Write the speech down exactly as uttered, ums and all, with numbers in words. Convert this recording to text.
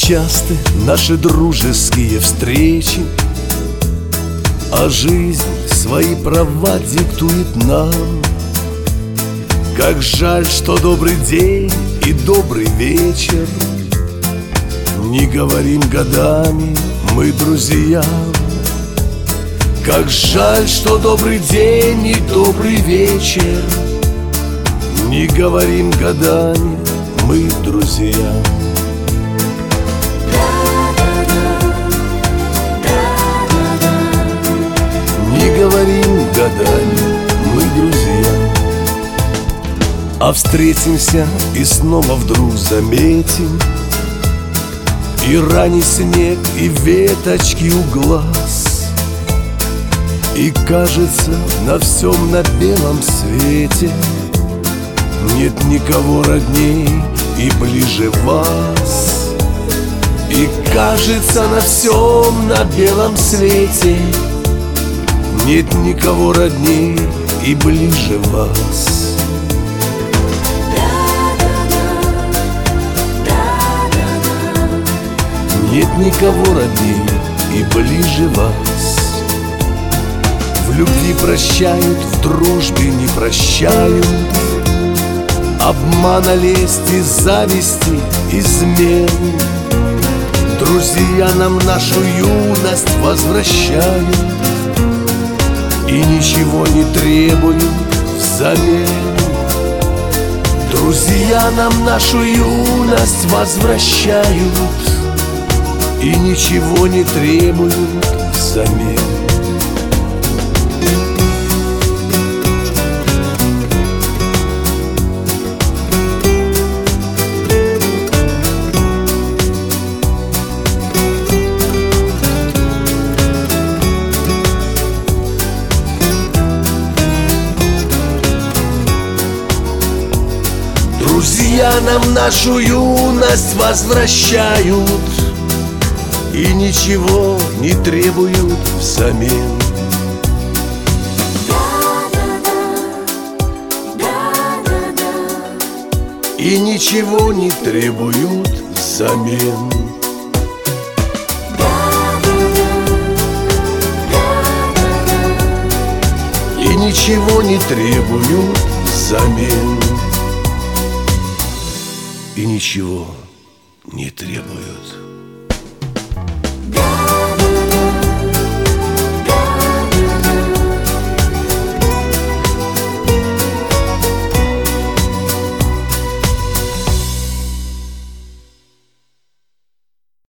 Нечасты наши дружеские встречи, а жизнь свои права диктует нам. Как жаль, что добрый день и добрый вечер не говорим годами мы друзьям. Как жаль, что добрый день и добрый вечер не говорим годами мы друзьям. Не говорим годами мы друзья, а встретимся и снова вдруг заметим и ранний снег, и веточки у глаз. И кажется, на всем на белом свете нет никого родней и ближе вас. И кажется, на всем на белом свете нет никого родней и ближе вас. Нет никого родней и ближе вас. В любви прощают, в дружбе не прощают обмана, лести, зависти, измен. Друзья нам нашу юность возвращают и ничего не требуют взамен. Друзья нам нашу юность возвращают и ничего не требуют взамен. Друзья нам нашу юность возвращают и ничего не требуют взамен. И ничего не требуют взамен. И ничего не требуют взамен. И ничего не требуют